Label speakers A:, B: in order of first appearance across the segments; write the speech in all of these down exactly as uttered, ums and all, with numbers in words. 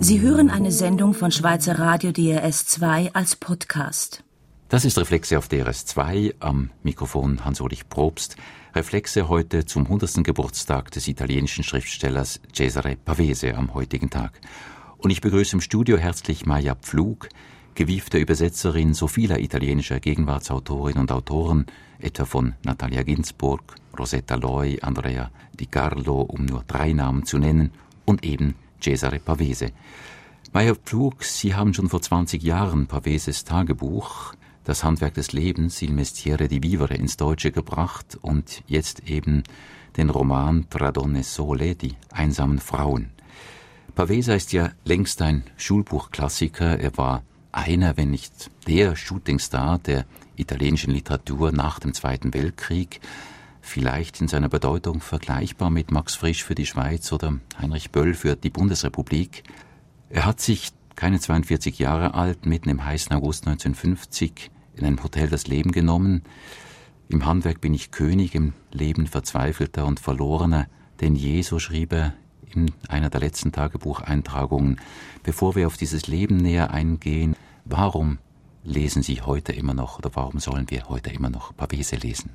A: Sie hören eine Sendung von Schweizer Radio D R S zwei als Podcast.
B: Das ist Reflexe auf D R S zwei, am Mikrofon Hans-Ulrich Probst. Reflexe heute zum hundertsten Geburtstag des italienischen Schriftstellers Cesare Pavese am heutigen Tag. Und ich begrüße im Studio herzlich Maja Pflug, gewiefte Übersetzerin so vieler italienischer Gegenwartsautorinnen und Autoren, etwa von Natalia Ginzburg, Rosetta Loi, Andrea Di Carlo, um nur drei Namen zu nennen, und eben Cesare Pavese. Maja Pflug, Sie haben schon vor zwanzig Jahren Paveses Tagebuch, Das Handwerk des Lebens, Il mestiere di vivere, ins Deutsche gebracht und jetzt eben den Roman Tra donne sole, die einsamen Frauen. Pavese ist ja längst ein Schulbuchklassiker. Er war einer, wenn nicht der Shootingstar der italienischen Literatur nach dem Zweiten Weltkrieg, vielleicht in seiner Bedeutung vergleichbar mit Max Frisch für die Schweiz oder Heinrich Böll für die Bundesrepublik. Er hat sich, keine zweiundvierzig Jahre alt, mitten im heißen August neunzehnhundertfünfzig in einem Hotel das Leben genommen. Im Handwerk bin ich König, im Leben verzweifelter und verlorener denn je, so schrieb er in einer der letzten Tagebucheintragungen. Bevor wir auf dieses Leben näher eingehen, warum lesen Sie heute immer noch oder warum sollen wir heute immer noch Pavese lesen?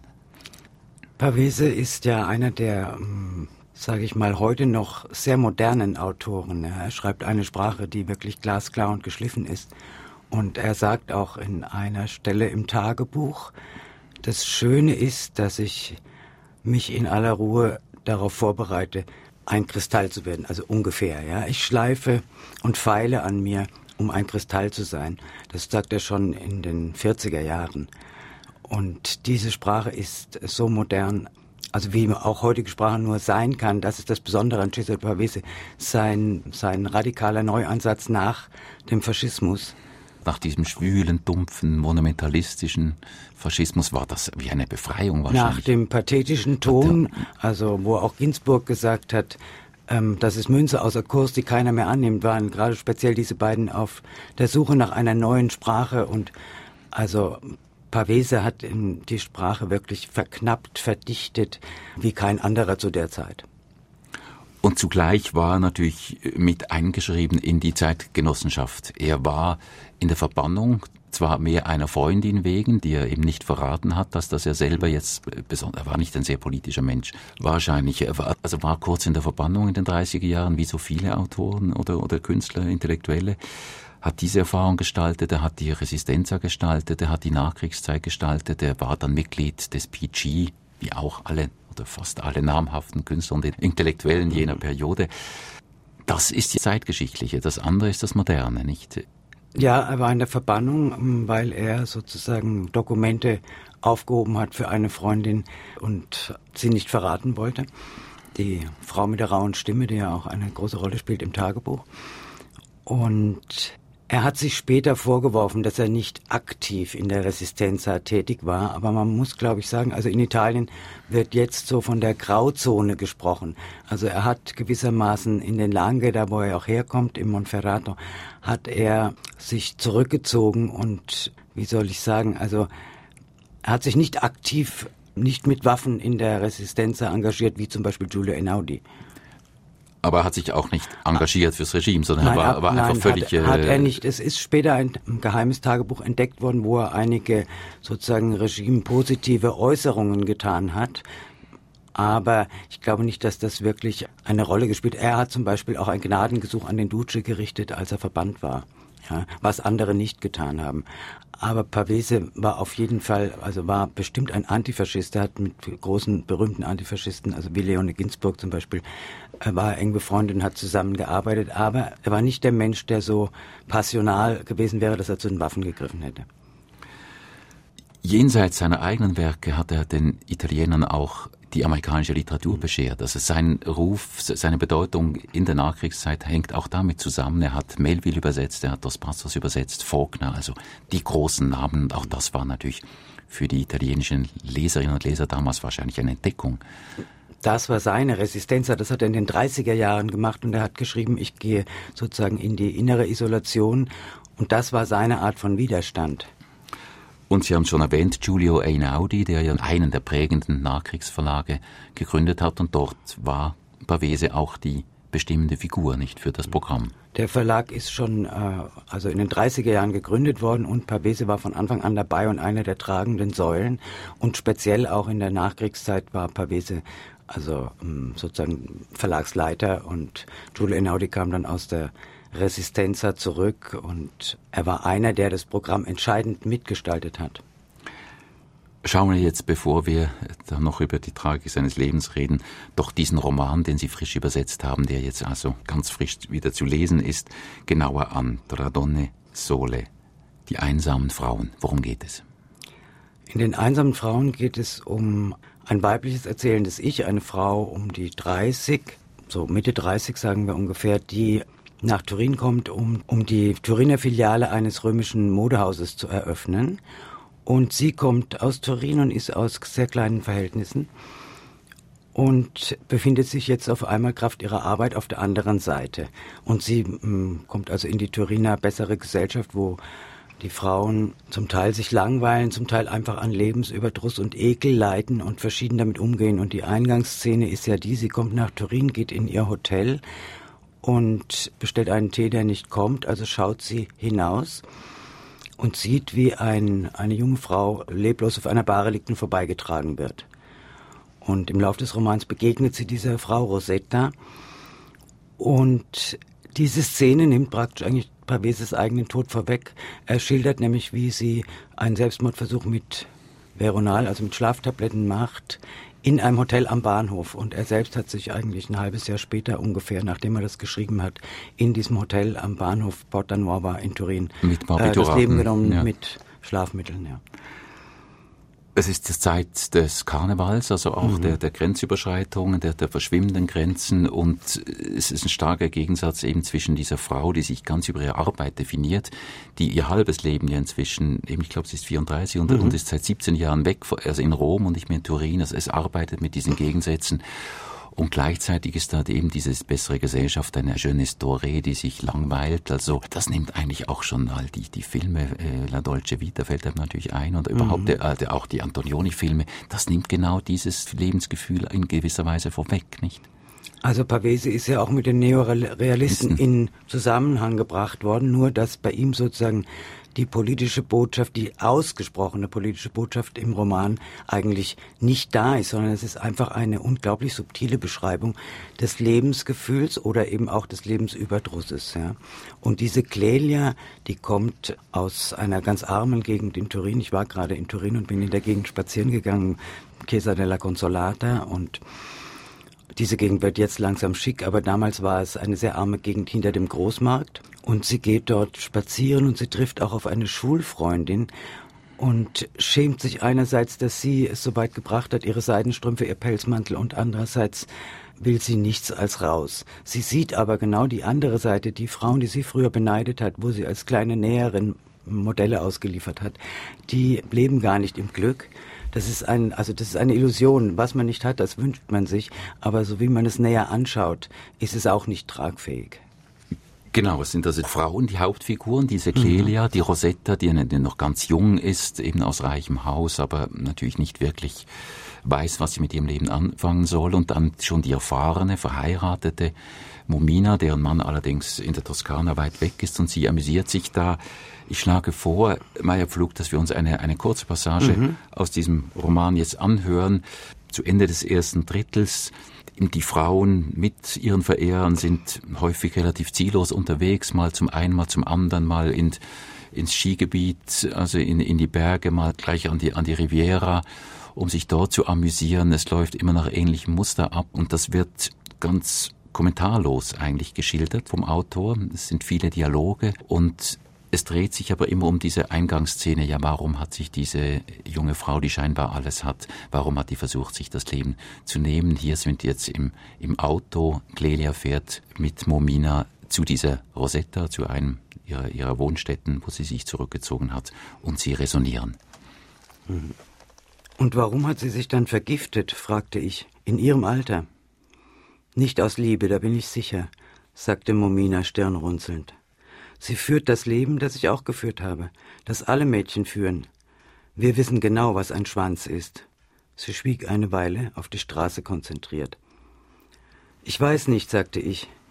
C: Pavese ist ja einer der, sage ich mal, heute noch sehr modernen Autoren. Er schreibt eine Sprache, die wirklich glasklar und geschliffen ist. Und er sagt auch in einer Stelle im Tagebuch, das Schöne ist, dass ich mich in aller Ruhe darauf vorbereite, ein Kristall zu werden, also ungefähr. Ja, ich schleife und feile an mir, um ein Kristall zu sein. Das sagt er schon in den vierziger Jahren. Und diese Sprache ist so modern, also wie auch heutige Sprache nur sein kann. Das ist das Besondere an Cesare Pavese, sein, sein radikaler Neuansatz nach dem Faschismus.
B: Nach diesem schwülen, dumpfen, monumentalistischen Faschismus war das wie eine Befreiung wahrscheinlich.
C: Nach dem pathetischen Ton, also wo auch Ginzburg gesagt hat, ähm, das ist Münze außer Kurs, die keiner mehr annimmt, waren gerade speziell diese beiden auf der Suche nach einer neuen Sprache. Und also Pavese hat die Sprache wirklich verknappt, verdichtet, wie kein anderer zu der Zeit.
B: Und zugleich war er natürlich mit eingeschrieben in die Zeitgenossenschaft. Er war in der Verbannung, zwar mehr einer Freundin wegen, die er eben nicht verraten hat, dass das er selber jetzt, besonders, er war nicht ein sehr politischer Mensch, wahrscheinlich, er war, also war kurz in der Verbannung in den dreißiger Jahren, wie so viele Autoren oder, oder Künstler, Intellektuelle, hat diese Erfahrung gestaltet, er hat die Resistenza gestaltet, er hat die Nachkriegszeit gestaltet, er war dann Mitglied des P G, wie auch alle oder fast alle namhaften Künstler und Intellektuellen jener Periode. Das ist die Zeitgeschichtliche, das andere ist das Moderne, nicht?
C: Ja, er war in der Verbannung, weil er sozusagen Dokumente aufgehoben hat für eine Freundin und sie nicht verraten wollte. Die Frau mit der rauen Stimme, die ja auch eine große Rolle spielt im Tagebuch. Und er hat sich später vorgeworfen, dass er nicht aktiv in der Resistenza tätig war. Aber man muss, glaube ich, sagen, also in Italien wird jetzt so von der Grauzone gesprochen. Also er hat gewissermaßen in den Langhe, da wo er auch herkommt, im Monferrato, hat er sich zurückgezogen und, wie soll ich sagen, also er hat sich nicht aktiv, nicht mit Waffen in der Resistenza engagiert, wie zum Beispiel Giulio Einaudi.
B: Aber er hat sich auch nicht engagiert fürs Regime, sondern
C: nein,
B: er war, war
C: nein,
B: einfach völlig...
C: Hat, hat er nicht. Es ist später ein geheimes Tagebuch entdeckt worden, wo er einige sozusagen regimepositive Äußerungen getan hat. Aber ich glaube nicht, dass das wirklich eine Rolle gespielt hat. Er hat zum Beispiel auch ein Gnadengesuch an den Duce gerichtet, als er verbannt war, ja, was andere nicht getan haben. Aber Pavese war auf jeden Fall, also war bestimmt ein Antifaschist. Er hat mit großen, berühmten Antifaschisten, also wie Leone Ginzburg zum Beispiel, er war eng befreundet und hat zusammengearbeitet. Aber er war nicht der Mensch, der so passional gewesen wäre, dass er zu den Waffen gegriffen hätte.
B: Jenseits seiner eigenen Werke hat er den Italienern auch die amerikanische Literatur beschert. Also sein Ruf, seine Bedeutung in der Nachkriegszeit hängt auch damit zusammen. Er hat Melville übersetzt, er hat Dos Passos übersetzt, Faulkner, also die großen Namen. Und auch das war natürlich für die italienischen Leserinnen und Leser damals wahrscheinlich eine Entdeckung.
C: Das war seine Resistenza, das hat er in den dreißiger Jahren gemacht und er hat geschrieben, ich gehe sozusagen in die innere Isolation und das war seine Art von Widerstand.
B: Und Sie haben schon erwähnt, Giulio Einaudi, der ja einen der prägenden Nachkriegsverlage gegründet hat und dort war Pavese auch die bestimmende Figur, nicht, für das Programm.
C: Der Verlag ist schon äh, also in den dreißiger Jahren gegründet worden und Pavese war von Anfang an dabei und einer der tragenden Säulen. Und speziell auch in der Nachkriegszeit war Pavese also sozusagen Verlagsleiter und Giulio Einaudi kam dann aus der Resistenza zurück und er war einer, der das Programm entscheidend mitgestaltet hat.
B: Schauen wir jetzt, bevor wir da noch über die Tragik seines Lebens reden, doch diesen Roman, den Sie frisch übersetzt haben, der jetzt also ganz frisch wieder zu lesen ist, genauer an. Tra donne sole, die einsamen Frauen. Worum geht es?
C: In den einsamen Frauen geht es um ein weibliches erzählendes Ich, eine Frau um die dreißig, so Mitte dreißig sagen wir ungefähr, die nach Turin kommt, um, um die Turiner Filiale eines römischen Modehauses zu eröffnen. Und sie kommt aus Turin und ist aus sehr kleinen Verhältnissen und befindet sich jetzt auf einmal Kraft ihrer Arbeit auf der anderen Seite. Und sie mh, kommt also in die Turiner bessere Gesellschaft, wo die Frauen zum Teil sich langweilen, zum Teil einfach an Lebensüberdruss und Ekel leiden und verschieden damit umgehen. Und die Eingangsszene ist ja die, sie kommt nach Turin, geht in ihr Hotel und bestellt einen Tee, der nicht kommt, also schaut sie hinaus und sieht, wie ein, eine junge Frau leblos auf einer Bahre liegt und vorbeigetragen wird. Und im Laufe des Romans begegnet sie dieser Frau Rosetta. Und diese Szene nimmt praktisch eigentlich Paveses eigenen Tod vorweg. Er schildert nämlich, wie sie einen Selbstmordversuch mit Veronal, also mit Schlaftabletten macht, in einem Hotel am Bahnhof. Und er selbst hat sich eigentlich ein halbes Jahr später ungefähr, nachdem er das geschrieben hat, in diesem Hotel am Bahnhof Porta Nuova in Turin
B: mit
C: äh, das Leben genommen,
B: ja.
C: mit Schlafmitteln. Ja.
B: Es ist die Zeit des Karnevals, also auch
C: mhm.
B: der, der Grenzüberschreitungen, der, der verschwimmenden Grenzen, und es ist ein starker Gegensatz eben zwischen dieser Frau, die sich ganz über ihre Arbeit definiert, die ihr halbes Leben ja inzwischen, eben ich glaube sie ist vierunddreißig und, mhm. und ist seit siebzehn Jahren weg, also in Rom und nicht mehr in Turin, also es arbeitet mit diesen Gegensätzen. Und gleichzeitig ist da eben diese bessere Gesellschaft, eine Jeunesse dorée, die sich langweilt. Also das nimmt eigentlich auch schon all die, die Filme, äh, La Dolce Vita fällt einem natürlich ein, und überhaupt mhm. der, der, auch die Antonioni-Filme, das nimmt genau dieses Lebensgefühl in gewisser Weise vorweg, nicht?
C: Also Pavese ist ja auch mit den Neorealisten in Zusammenhang gebracht worden, nur dass bei ihm sozusagen die politische Botschaft, die ausgesprochene politische Botschaft im Roman eigentlich nicht da ist, sondern es ist einfach eine unglaublich subtile Beschreibung des Lebensgefühls oder eben auch des Lebensüberdrusses. Ja. Und diese Clelia, die kommt aus einer ganz armen Gegend in Turin. Ich war gerade in Turin und bin in der Gegend spazieren gegangen, Chiesa della Consolata, und diese Gegend wird jetzt langsam schick, aber damals war es eine sehr arme Gegend hinter dem Großmarkt. Und sie geht dort spazieren und sie trifft auch auf eine Schulfreundin und schämt sich einerseits, dass sie es so weit gebracht hat, ihre Seidenstrümpfe, ihr Pelzmantel, und andererseits will sie nichts als raus. Sie sieht aber genau die andere Seite, die Frauen, die sie früher beneidet hat, wo sie als kleine Näherin Modelle ausgeliefert hat, die leben gar nicht im Glück. Das ist ein, also das ist eine Illusion. Was man nicht hat, das wünscht man sich. Aber so wie man es näher anschaut, ist es auch nicht tragfähig.
B: Genau, es sind also Frauen, die Hauptfiguren, diese Clelia, mhm. die Rosetta, die noch ganz jung ist, eben aus reichem Haus, aber natürlich nicht wirklich weiß, was sie mit ihrem Leben anfangen soll. Und dann schon die erfahrene, verheiratete Momina, deren Mann allerdings in der Toskana weit weg ist, und sie amüsiert sich da. Ich schlage vor, Maya Pflug, dass wir uns eine, eine kurze Passage mhm. aus diesem Roman jetzt anhören. Zu Ende des ersten Drittels. Die Frauen mit ihren Verehrern sind häufig relativ ziellos unterwegs, mal zum einen, mal zum anderen, mal in, ins Skigebiet, also in, in die Berge, mal gleich an die, an die Riviera, um sich dort zu amüsieren. Es läuft immer nach ähnlichem Muster ab, und das wird ganz kommentarlos eigentlich geschildert vom Autor. Es sind viele Dialoge, und es dreht sich aber immer um diese Eingangsszene. Ja, warum hat sich diese junge Frau, die scheinbar alles hat, warum hat die versucht, sich das Leben zu nehmen? Hier sind wir jetzt im, im Auto. Clelia fährt mit Momina zu dieser Rosetta, zu einem ihrer, ihrer Wohnstätten, wo sie sich zurückgezogen hat, und sie resonieren.
C: Und warum hat sie sich dann vergiftet, fragte ich, in ihrem Alter? Nicht aus Liebe, da bin ich sicher, sagte Momina stirnrunzelnd. Sie führt das Leben, das ich auch geführt habe, das alle Mädchen führen. Wir wissen genau, was ein Schwanz ist. Sie schwieg eine Weile, auf die Straße konzentriert. Ich weiß nicht, sagte ich.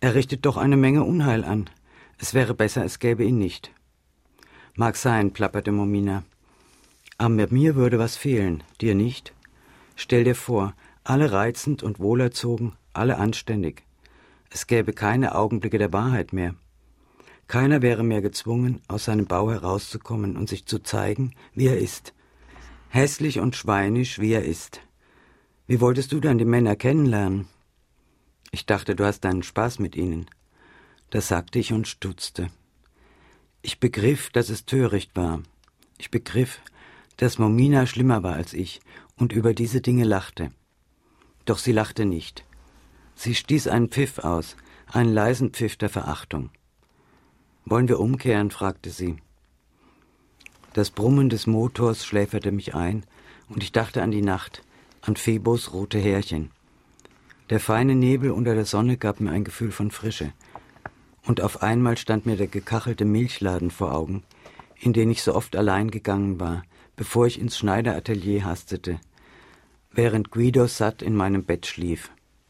C: Er richtet doch eine Menge Unheil an. Es wäre besser, es gäbe ihn nicht. Mag sein, plapperte Momina. Aber mir würde was fehlen, dir nicht? Stell dir vor, alle reizend und wohlerzogen, alle anständig. Es gäbe keine Augenblicke der Wahrheit mehr. Keiner wäre mehr gezwungen, aus seinem Bau herauszukommen und sich zu zeigen, wie er ist. Hässlich und schweinisch, wie er ist. Wie wolltest du dann die Männer kennenlernen? Ich dachte, du hast deinen Spaß mit ihnen. Das sagte ich und stutzte. Ich begriff, dass es töricht war. Ich begriff, dass Momina schlimmer war als ich und über diese Dinge lachte. Doch sie lachte nicht. Sie stieß einen Pfiff aus, einen leisen Pfiff der Verachtung. »Wollen wir umkehren?« fragte sie. Das Brummen des Motors schläferte mich ein, und ich dachte an die Nacht, an Phebos rote Härchen. Der feine Nebel unter der Sonne gab mir ein Gefühl von Frische, und auf einmal stand mir der gekachelte Milchladen vor Augen, in den ich so oft allein gegangen war, bevor ich ins Schneideratelier hastete, während Guido satt in meinem Bett schlief.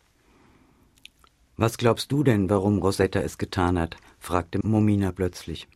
C: »Was glaubst du denn, warum Rosetta es getan hat?« fragte Momina plötzlich.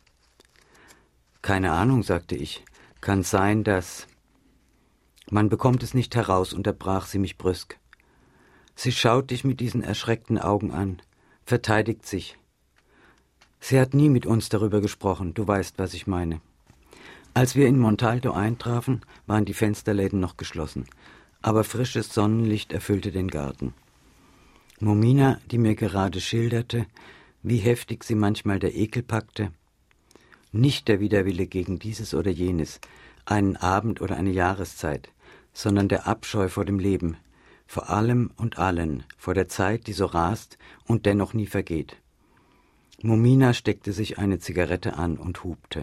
C: »Keine Ahnung«, sagte ich. »Kann sein, dass...« »Man bekommt es nicht heraus«, unterbrach sie mich brüsk. Sie schaut dich mit diesen erschreckten Augen an, verteidigt sich. Sie hat nie mit uns darüber gesprochen, du weißt, was ich meine. Als wir in Montalto eintrafen, waren die Fensterläden noch geschlossen, aber frisches Sonnenlicht erfüllte den Garten. Momina, die mir gerade schilderte, wie heftig sie manchmal der Ekel packte, nicht der Widerwille gegen dieses oder jenes, einen Abend oder eine Jahreszeit, sondern der Abscheu vor dem Leben, vor allem und allen, vor der Zeit, die so rast und dennoch nie vergeht. Momina steckte sich eine Zigarette an und hupte.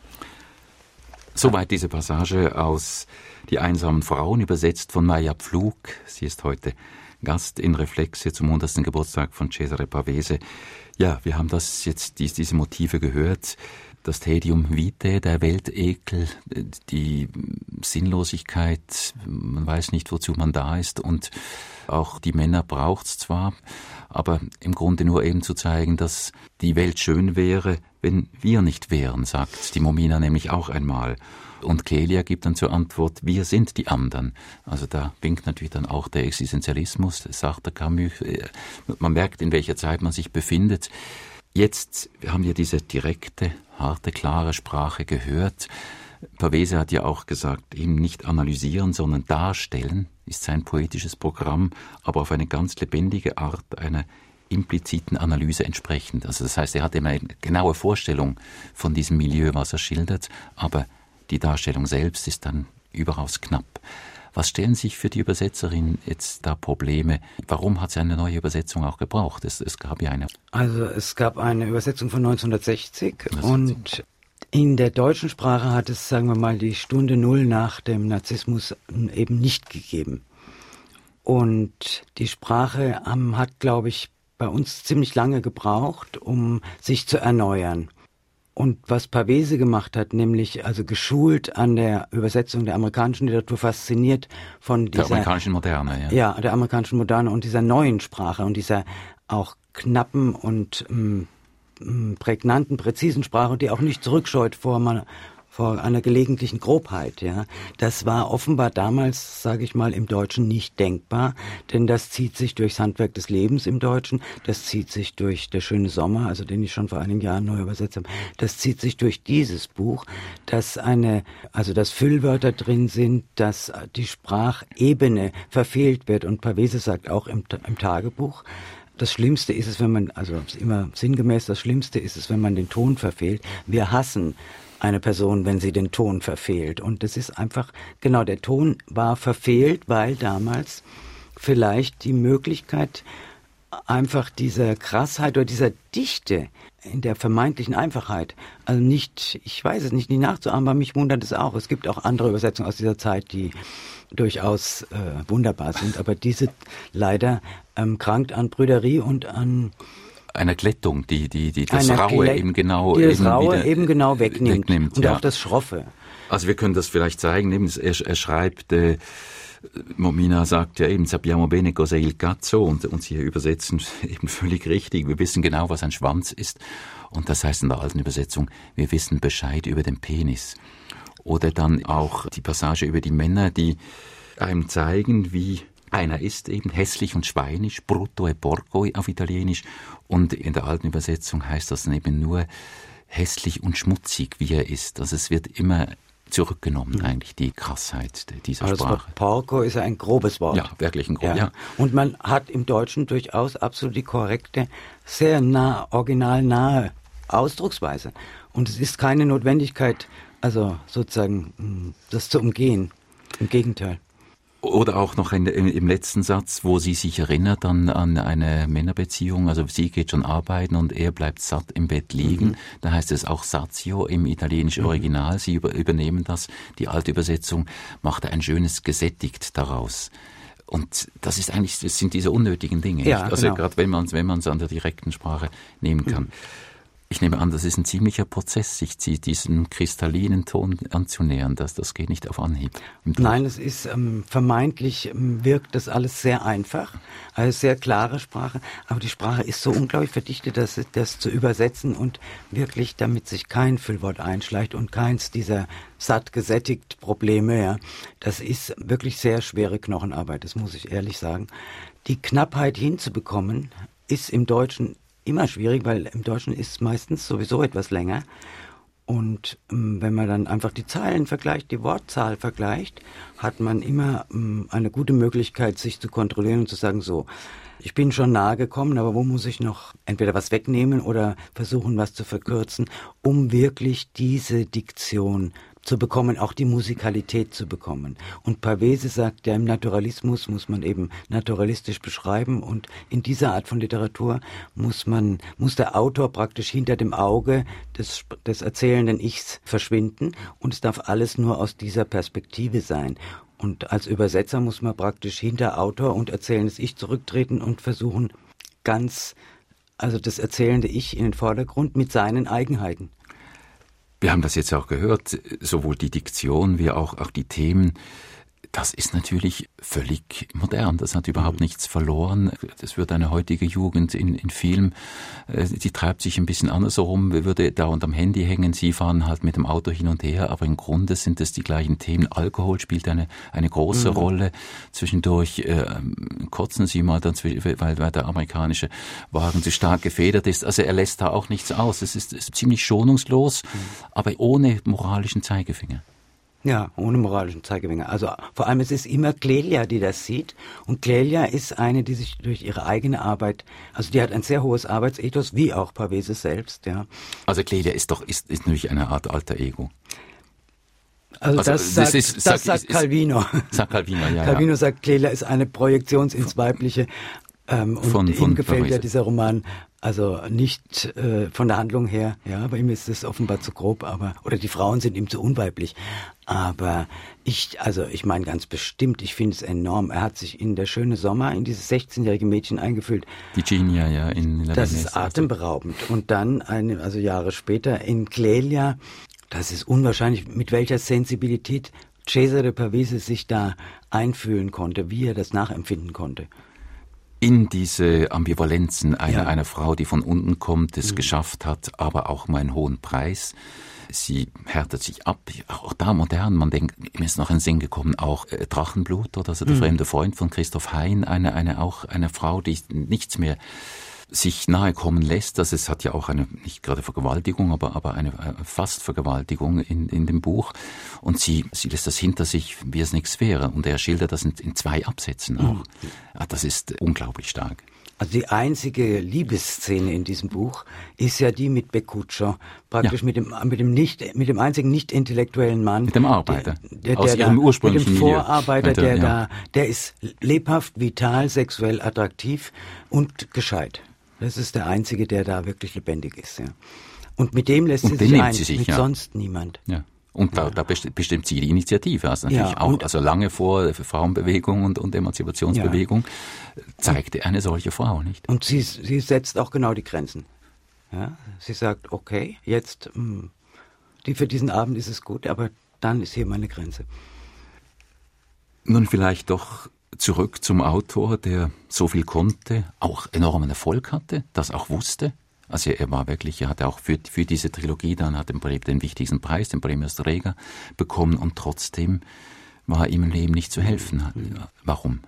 B: Soweit diese Passage aus »Die einsamen Frauen«, übersetzt von Maja Pflug. Sie ist heute Gast in Reflexe zum hundertsten Geburtstag von Cesare Pavese. Ja, wir haben das jetzt, dies, diese Motive gehört. Das Tedium Vitae, der Weltekel, die Sinnlosigkeit, man weiß nicht, wozu man da ist, und auch die Männer braucht's zwar, aber im Grunde nur eben zu zeigen, dass die Welt schön wäre, wenn wir nicht wären, sagt die Momina nämlich auch einmal. Und Celia gibt dann zur Antwort, wir sind die anderen. Also da winkt natürlich dann auch der Existenzialismus, das sagt der Camus. Man merkt, in welcher Zeit man sich befindet. Jetzt haben wir diese direkte, harte, klare Sprache gehört. Pavese hat ja auch gesagt, eben nicht analysieren, sondern darstellen ist sein poetisches Programm, aber auf eine ganz lebendige Art einer impliziten Analyse entsprechend. Also das heißt, er hat immer eine genaue Vorstellung von diesem Milieu, was er schildert, aber die Darstellung selbst ist dann überaus knapp. Was stellen sich für die Übersetzerin jetzt da Probleme? Warum hat sie eine neue Übersetzung auch gebraucht? Es, es gab ja eine.
C: Also es gab eine Übersetzung von neunzehnhundertsechzig und in der deutschen Sprache hat es, sagen wir mal, die Stunde Null nach dem Nazismus eben nicht gegeben. Und die Sprache ähm, hat, glaube ich, bei uns ziemlich lange gebraucht, um sich zu erneuern. Und was Pavese gemacht hat, nämlich also geschult an der Übersetzung der amerikanischen Literatur, fasziniert von dieser...
B: Der amerikanischen Moderne, ja.
C: Ja, der amerikanischen Moderne und dieser neuen Sprache und dieser auch knappen und m, m, prägnanten, präzisen Sprache, die auch nicht zurückscheut vor man, vor einer gelegentlichen Grobheit, ja. Das war offenbar damals, sage ich mal, im Deutschen nicht denkbar, denn das zieht sich durchs Handwerk des Lebens im Deutschen, das zieht sich durch Der schöne Sommer, also den ich schon vor einigen Jahren neu übersetzt habe, das zieht sich durch dieses Buch, dass eine, also dass Füllwörter drin sind, dass die Sprachebene verfehlt wird, und Pavese sagt auch im, im Tagebuch, das Schlimmste ist es, wenn man, also immer sinngemäß, das Schlimmste ist es, wenn man den Ton verfehlt. Wir hassen eine Person, wenn sie den Ton verfehlt. Und das ist einfach, genau, der Ton war verfehlt, weil damals vielleicht die Möglichkeit einfach dieser Krassheit oder dieser Dichte in der vermeintlichen Einfachheit, also nicht, ich weiß es nicht, nicht nachzuahmen, aber mich wundert es auch. Es gibt auch andere Übersetzungen aus dieser Zeit, die durchaus äh, wunderbar sind, aber diese leider ähm, krankt an Prüderie und an
B: einer Glättung, die, die, die das
C: Eine
B: Raue
C: Glätt-
B: eben genau,
C: die das
B: eben
C: Raue
B: wieder
C: eben genau wegnimmt,
B: wegnimmt
C: und
B: ja.
C: auch das Schroffe.
B: Also wir können das vielleicht zeigen, er, er schreibt, äh, Momina sagt ja eben, sappiamo bene cosa il cazzo, und, und sie übersetzen eben völlig richtig. Wir wissen genau, was ein Schwanz ist. Und das heißt in der alten Übersetzung, wir wissen Bescheid über den Penis. Oder dann auch die Passage über die Männer, die einem zeigen, wie einer ist, eben hässlich und schweinisch, brutto e porco auf Italienisch. Und in der alten Übersetzung heißt das dann eben nur hässlich und schmutzig, wie er ist. Also es wird immer zurückgenommen, mhm. eigentlich die Krassheit dieser
C: also
B: Sprache.
C: Das Wort Porco ist ja ein grobes Wort.
B: Ja, wirklich ein grobes.
C: Ja.
B: Ja.
C: Und man hat im Deutschen durchaus absolut die korrekte, sehr nah, originalnahe Ausdrucksweise. Und es ist keine Notwendigkeit, also sozusagen das zu umgehen. Im Gegenteil.
B: Oder auch noch in, im letzten Satz, wo sie sich erinnert an, an eine Männerbeziehung, also sie geht schon arbeiten und er bleibt satt im Bett liegen. Mhm. Da heißt es auch Sazio im italienischen mhm. Original. Sie über, übernehmen das. Die alte Übersetzung macht ein schönes gesättigt daraus. Und das ist eigentlich, das sind diese unnötigen Dinge.
C: Ja,
B: nicht? Also
C: genau.
B: gerade wenn man es wenn man es an der direkten Sprache nehmen kann. Mhm. Ich nehme an, das ist ein ziemlicher Prozess, sich diesem kristallinen Ton anzunähern. Das, das geht nicht auf Anhieb.
C: Nein, es ist ähm, vermeintlich ähm, wirkt das alles sehr einfach, eine sehr klare Sprache. Aber die Sprache ist so unglaublich verdichtet, dass das zu übersetzen und wirklich, damit sich kein Füllwort einschleicht und keins dieser satt gesättigt Probleme, ja, das ist wirklich sehr schwere Knochenarbeit. Das muss ich ehrlich sagen. Die Knappheit hinzubekommen ist im Deutschen immer schwierig, weil im Deutschen ist es meistens sowieso etwas länger. Und ähm, wenn man dann einfach die Zeilen vergleicht, die Wortzahl vergleicht, hat man immer ähm, eine gute Möglichkeit, sich zu kontrollieren und zu sagen, so, ich bin schon nahe gekommen, aber wo muss ich noch entweder was wegnehmen oder versuchen, was zu verkürzen, um wirklich diese Diktion zu bekommen, auch die Musikalität zu bekommen. Und Pavese sagt ja, im Naturalismus muss man eben naturalistisch beschreiben und in dieser Art von Literatur muss man, muss der Autor praktisch hinter dem Auge des, des erzählenden Ichs verschwinden und es darf alles nur aus dieser Perspektive sein. Und als Übersetzer muss man praktisch hinter Autor und erzählendes Ich zurücktreten und versuchen, ganz, also das erzählende Ich in den Vordergrund mit seinen Eigenheiten.
B: Wir haben das jetzt auch gehört, sowohl die Diktion wie auch, auch die Themen. Das ist natürlich völlig modern. Das hat überhaupt nichts verloren. Das wird eine heutige Jugend in, in Film, äh, die treibt sich ein bisschen anders herum, würde dauernd am Handy hängen. Sie fahren halt mit dem Auto hin und her, aber im Grunde sind es die gleichen Themen. Alkohol spielt eine, eine große mhm. Rolle. Zwischendurch äh, kotzen sie mal, dann, weil, weil der amerikanische Wagen zu stark gefedert ist. Also er lässt da auch nichts aus. Es ist, ist ziemlich schonungslos, mhm. aber ohne moralischen Zeigefinger.
C: Ja, ohne moralischen Zeigefinger. Also vor allem es ist immer Clelia, die das sieht. Und Clelia ist eine, die sich durch ihre eigene Arbeit, also die hat ein sehr hohes Arbeitsethos, wie auch Pavese selbst. Ja.
B: Also Clelia ist doch ist, ist natürlich eine Art alter Ego.
C: Also, also das, sagt, das, ist, das sag, sagt ist, Calvino.
B: Sagt Calvino, ja.
C: Calvino
B: ja.
C: sagt, Clelia ist eine Projektion ins Weibliche. Ähm, und von, ihm von gefällt Pavese. Ja dieser Roman also nicht äh, von der Handlung her, ja, bei ihm ist es offenbar zu grob, aber oder die Frauen sind ihm zu unweiblich. Aber ich, also ich meine ganz bestimmt, ich finde es enorm. Er hat sich in Der schöne Sommer in dieses sechzehnjährige Mädchen eingefühlt.
B: Virginia, ja, in La
C: Das ist atemberaubend. Und dann, eine, also Jahre später, in Clelia, das ist unwahrscheinlich, mit welcher Sensibilität Cesare Pavese sich da einfühlen konnte, wie er das nachempfinden konnte.
B: In diese Ambivalenzen einer,
C: ja.
B: einer Frau, die von unten kommt, es mhm. geschafft hat, aber auch um einen hohen Preis. Sie härtet sich ab, auch da modern, man denkt, mir ist noch ein Sinn gekommen, auch äh, Drachenblut oder so, der mhm. fremde Freund von Christoph Hein, eine, eine, auch eine Frau, die nichts mehr sich nahe kommen lässt. Also es hat ja auch eine, nicht gerade Vergewaltigung, aber, aber eine fast Vergewaltigung in, in dem Buch. Und sie, sie lässt das hinter sich, wie es nichts wäre. Und er schildert das in, in zwei Absätzen auch. Mhm. Ja, das ist unglaublich stark.
C: Also die einzige Liebesszene in diesem Buch ist ja die mit Beccuccio, praktisch ja. mit dem mit dem nicht mit dem einzigen nicht intellektuellen Mann,
B: mit dem Arbeiter
C: der, der,
B: aus
C: der
B: ihrem
C: da,
B: ursprünglichen
C: mit dem Vorarbeiter,
B: Milieu.
C: der
B: ja.
C: da, der ist lebhaft, vital, sexuell attraktiv und gescheit. Das ist der einzige, der da wirklich lebendig ist, ja. Und mit dem lässt
B: und
C: sie sich ein,
B: sie sich,
C: mit
B: ja.
C: sonst niemand.
B: Ja. Und da, da bestimmt sie die Initiative. Also natürlich
C: ja,
B: auch, also lange vor Frauenbewegung und, und Emanzipationsbewegung ja. zeigte eine solche Frau, nicht?
C: Und sie, sie setzt auch genau die Grenzen. Ja? Sie sagt, okay, jetzt, mh, die, für diesen Abend ist es gut, aber dann ist hier meine Grenze.
B: Nun vielleicht doch zurück zum Autor, der so viel konnte, auch enormen Erfolg hatte, das auch wusste. Also er war wirklich, er hatte auch für, für diese Trilogie dann hat den, den wichtigsten Preis, den Premio Strega, bekommen und trotzdem war ihm im Leben nicht zu helfen. Warum?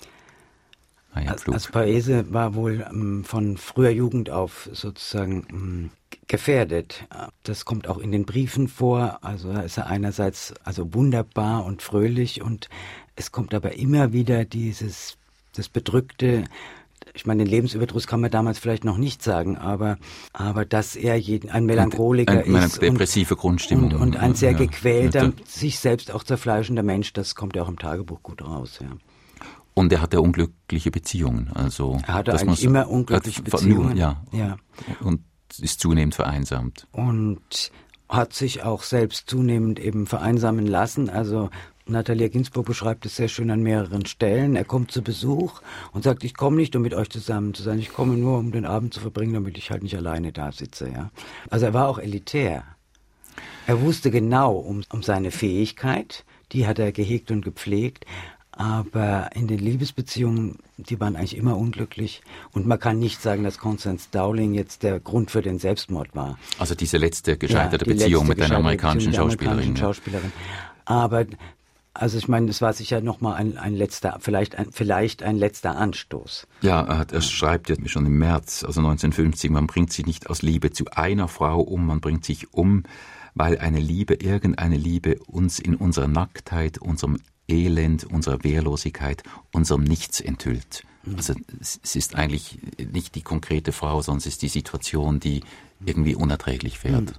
C: Also Pavese war wohl ähm, von früher Jugend auf sozusagen ähm, gefährdet. Das kommt auch in den Briefen vor. Also da ist er einerseits also wunderbar und fröhlich und es kommt aber immer wieder dieses das Bedrückte. Ich meine, den Lebensüberdruss kann man damals vielleicht noch nicht sagen, aber, aber dass er jeden, ein Melancholiker
B: ein, ein,
C: ist.
B: Eine depressive
C: und,
B: Grundstimmung.
C: Und, und ein sehr
B: ja.
C: gequälter,
B: ja.
C: sich selbst auch zerfleischender Mensch, das kommt ja auch im Tagebuch gut raus. Ja.
B: Und er hatte unglückliche Beziehungen. Also,
C: er hatte eigentlich so, immer unglückliche hat, Beziehungen.
B: Nur, ja.
C: ja.
B: Und ist zunehmend vereinsamt.
C: Und hat sich auch selbst zunehmend eben vereinsamen lassen. Also Natalia Ginzburg beschreibt es sehr schön an mehreren Stellen. Er kommt zu Besuch und sagt, ich komme nicht, um mit euch zusammen zu sein. Ich komme nur, um den Abend zu verbringen, damit ich halt nicht alleine da sitze. Ja. Also er war auch elitär. Er wusste genau um, um seine Fähigkeit. Die hat er gehegt und gepflegt. Aber in den Liebesbeziehungen, die waren eigentlich immer unglücklich. Und man kann nicht sagen, dass Constance Dowling jetzt der Grund für den Selbstmord war.
B: Also diese letzte gescheiterte ja, die Beziehung letzte mit einer amerikanischen
C: Beziehung
B: Schauspielerin.
C: Amerikanischen Schauspielerin. Aber, also ich meine, das war sicher nochmal ein, ein letzter, vielleicht ein, vielleicht ein letzter Anstoß.
B: Ja, er, hat, er schreibt ja schon im März, also neunzehnhundertfünfzig, man bringt sich nicht aus Liebe zu einer Frau um, man bringt sich um, weil eine Liebe, irgendeine Liebe uns in unserer Nacktheit, unserem Elend, unserer Wehrlosigkeit, unserem Nichts enthüllt. Also es ist eigentlich nicht die konkrete Frau, sondern es ist die Situation, die irgendwie unerträglich wird. Mhm.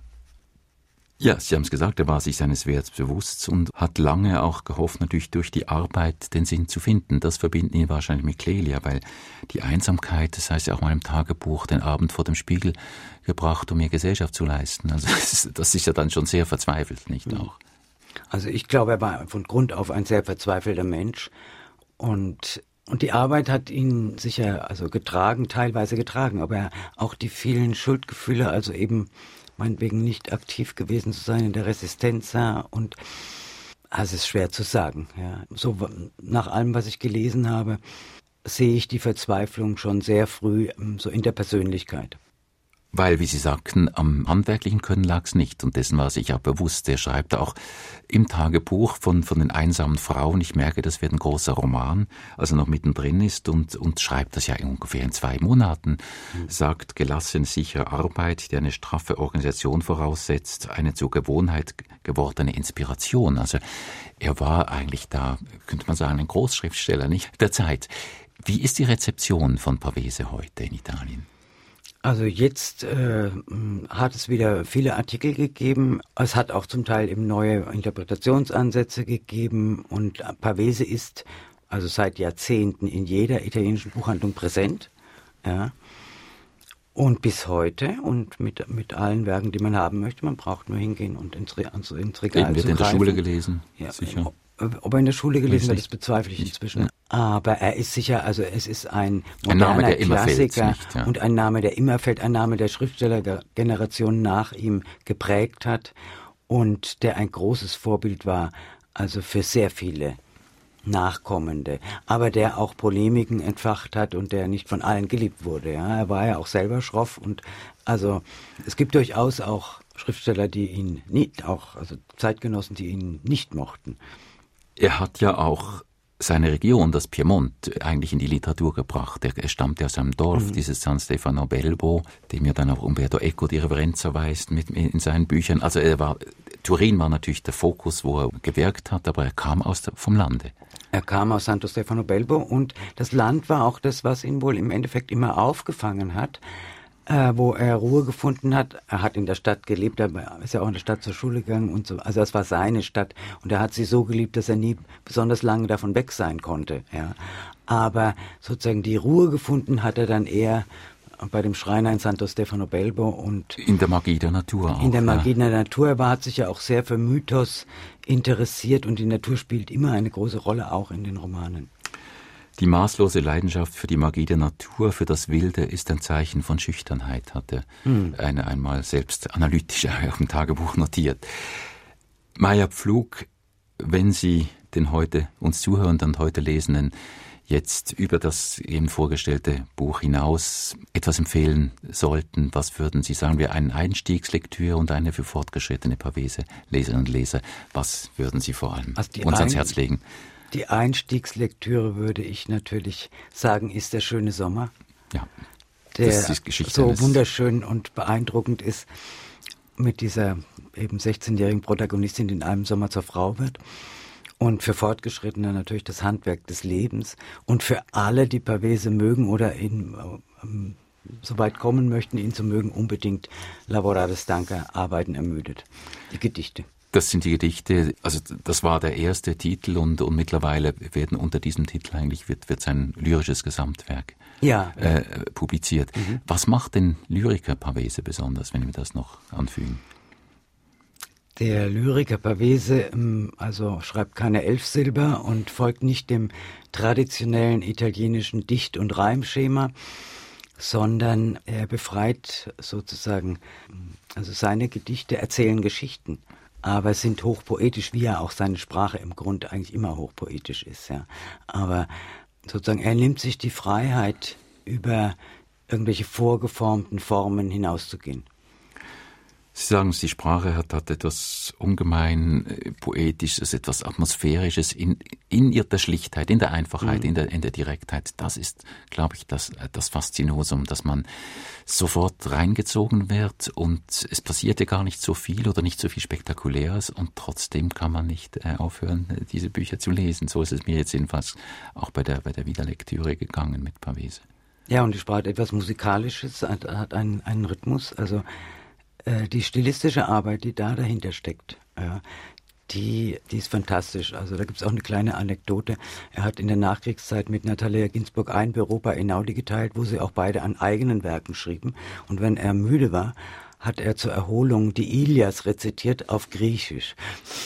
B: Ja, Sie haben es gesagt, er war sich seines Werts bewusst und hat lange auch gehofft, natürlich durch die Arbeit den Sinn zu finden. Das verbinden ihn wahrscheinlich mit Clelia, weil die Einsamkeit, das heißt ja auch mal im Tagebuch, den Abend vor dem Spiegel gebracht, um ihr Gesellschaft zu leisten. Also das, das ist ja dann schon sehr verzweifelt, nicht mhm. auch?
C: Also ich glaube, er war von Grund auf ein sehr verzweifelter Mensch und, und die Arbeit hat ihn sicher also getragen, teilweise getragen, aber auch die vielen Schuldgefühle, also eben meinetwegen nicht aktiv gewesen zu sein in der Resistenza und also es ist schwer zu sagen. Ja. So nach allem, was ich gelesen habe, sehe ich die Verzweiflung schon sehr früh so in der Persönlichkeit.
B: Weil, wie Sie sagten, am handwerklichen Können lag es nicht und dessen war er sich auch bewusst. Er schreibt auch im Tagebuch von, von den einsamen Frauen. Ich merke, das wird ein großer Roman, also noch mittendrin ist und, und schreibt das ja ungefähr in zwei Monaten. Mhm. Sagt, gelassene, sichere Arbeit, die eine straffe Organisation voraussetzt, eine zur Gewohnheit gewordene Inspiration. Also er war eigentlich da, könnte man sagen, ein Großschriftsteller, nicht der Zeit. Wie ist die Rezeption von Pavese heute in Italien?
C: Also jetzt äh, hat es wieder viele Artikel gegeben. Es hat auch zum Teil eben neue Interpretationsansätze gegeben und Pavese ist also seit Jahrzehnten in jeder italienischen Buchhandlung präsent. Ja. Und bis heute und mit mit allen Werken, die man haben möchte, man braucht nur hingehen und ins, Re- ins Regal zu greifen.
B: Wird in der Schule gelesen,
C: ja,
B: sicher.
C: Ob er in der Schule gelesen wird, das bezweifle ich inzwischen. Ja. Aber er ist sicher, also es ist ein moderner
B: ein Name, der immer
C: Klassiker
B: fällt, nicht, ja.
C: Und ein Name, der immer fällt, ein Name, der Schriftstellergeneration nach ihm geprägt hat und der ein großes Vorbild war, also für sehr viele Nachkommende, aber der auch Polemiken entfacht hat und der nicht von allen geliebt wurde. Ja, er war ja auch selber schroff und also es gibt durchaus auch Schriftsteller, die ihn nicht, auch also Zeitgenossen, die ihn nicht mochten.
B: Er hat ja auch seine Region, das Piemont, eigentlich in die Literatur gebracht. Er, er stammte aus einem Dorf, mhm. dieses San Stefano Belbo, dem ja dann auch Umberto Eco die Reverenz erweist mit, in seinen Büchern. Also er war, Turin war natürlich der Fokus, wo er gewirkt hat, aber er kam aus der, vom Lande.
C: Er kam aus Santo Stefano Belbo und das Land war auch das, was ihn wohl im Endeffekt immer aufgefangen hat. Äh, wo er Ruhe gefunden hat. Er hat in der Stadt gelebt, er ist ja auch in der Stadt zur Schule gegangen und so. Also das war seine Stadt und er hat sie so geliebt, dass er nie besonders lange davon weg sein konnte. Ja. Aber sozusagen die Ruhe gefunden hat er dann eher bei dem Schreiner in Santo Stefano Belbo und
B: in der Magie der Natur auch.
C: In der Magie ja. der Natur. Er hat sich ja auch sehr für Mythos interessiert und die Natur spielt immer eine große Rolle, auch in den Romanen.
B: Die maßlose Leidenschaft für die Magie der Natur, für das Wilde, ist ein Zeichen von Schüchternheit, hat er hm. eine einmal selbst analytisch auch im Tagebuch notiert. Maya Pflug, wenn Sie den heute uns Zuhörenden und heute Lesenden jetzt über das eben vorgestellte Buch hinaus etwas empfehlen sollten, was würden Sie sagen, wir eine Einstiegslektüre und eine für fortgeschrittene Pavese-Leserinnen und Leser, was würden Sie vor allem also uns ans Herz legen?
C: Die Einstiegslektüre würde ich natürlich sagen, ist Der schöne Sommer,
B: ja,
C: der
B: das ist die Geschichte
C: so wunderschön und beeindruckend ist, mit dieser eben sechzehnjährigen Protagonistin, die in einem Sommer zur Frau wird. Und für Fortgeschrittene natürlich das Handwerk des Lebens. Und für alle, die Pavese mögen oder ihn ähm, so weit kommen möchten, ihn zu mögen, unbedingt Lavorare stanca, Arbeiten ermüdet. Die Gedichte.
B: Das sind die Gedichte, also das war der erste Titel und, und mittlerweile werden unter diesem Titel eigentlich wird, wird sein lyrisches Gesamtwerk
C: ja,
B: äh, publiziert. Mhm. Was macht den Lyriker Pavese besonders, wenn wir das noch anfügen?
C: Der Lyriker Pavese also schreibt keine Elfsilber und folgt nicht dem traditionellen italienischen Dicht- und Reimschema, sondern er befreit sozusagen, also seine Gedichte erzählen Geschichten, aber sind hochpoetisch, wie ja auch seine Sprache im Grunde eigentlich immer hochpoetisch ist. Ja. Aber sozusagen er nimmt sich die Freiheit, über irgendwelche vorgeformten Formen hinauszugehen.
B: Sie sagen es, die Sprache hat, hat etwas ungemein äh, Poetisches, etwas Atmosphärisches in, in ihrer Schlichtheit, in der Einfachheit, mhm. in, der, in der Direktheit. Das ist, glaube ich, das, das Faszinosum, dass man sofort reingezogen wird und es passiert ja gar nicht so viel oder nicht so viel Spektakuläres und trotzdem kann man nicht äh, aufhören, diese Bücher zu lesen. So ist es mir jetzt jedenfalls auch bei der, bei der Wiederlektüre gegangen mit Pavese.
C: Ja, und die Sprache hat etwas Musikalisches, hat, hat einen, einen Rhythmus, also die stilistische Arbeit, die da dahinter steckt, ja, die, die ist fantastisch. Also da gibt es auch eine kleine Anekdote. Er hat in der Nachkriegszeit mit Natalia Ginzburg ein Büro bei Einaudi geteilt, wo sie auch beide an eigenen Werken schrieben. Und wenn er müde war, hat er zur Erholung die Ilias rezitiert auf Griechisch.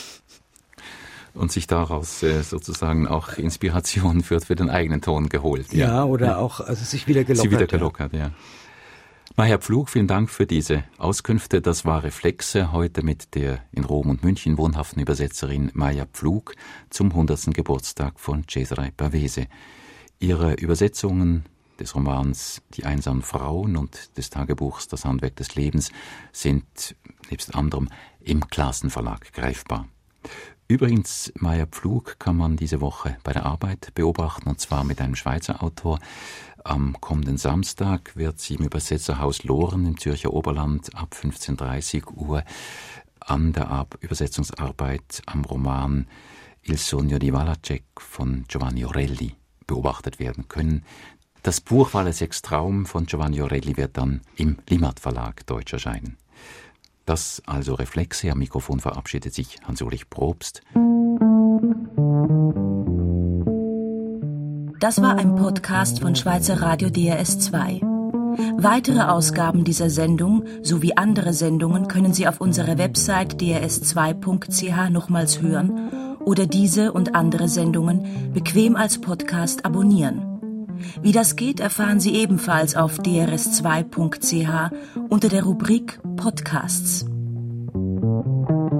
B: Und sich daraus äh, sozusagen auch Inspiration für, für den eigenen Ton geholt.
C: Ja, ja oder ja. auch also sich wieder gelockert.
B: Sie wieder gelockert, ja. ja. Maja Pflug, vielen Dank für diese Auskünfte. Das war Reflexe heute mit der in Rom und München wohnhaften Übersetzerin Maja Pflug zum hundertsten Geburtstag von Cesare Pavese. Ihre Übersetzungen des Romans Die einsamen Frauen und des Tagebuchs Das Handwerk des Lebens sind nebst anderem im Classen Verlag greifbar. Übrigens, Maja Pflug kann man diese Woche bei der Arbeit beobachten, und zwar mit einem Schweizer Autor. Am kommenden Samstag wird sie im Übersetzerhaus Loren im Zürcher Oberland ab fünfzehn Uhr dreißig Uhr an der Ar- Übersetzungsarbeit am Roman Il sogno di Valacek von Giovanni Orelli beobachtet werden können. Das Buch Valle Sechs Traum von Giovanni Orelli wird dann im Limmat Verlag deutsch erscheinen. Das also Reflexe. Am Mikrofon verabschiedet sich Hans-Ulrich Probst.
A: Das war ein Podcast von Schweizer Radio D R S zwei. Weitere Ausgaben dieser Sendung sowie andere Sendungen können Sie auf unserer Website d r s zwei punkt c h nochmals hören oder diese und andere Sendungen bequem als Podcast abonnieren. Wie das geht, erfahren Sie ebenfalls auf d r s zwei punkt c h unter der Rubrik Podcasts.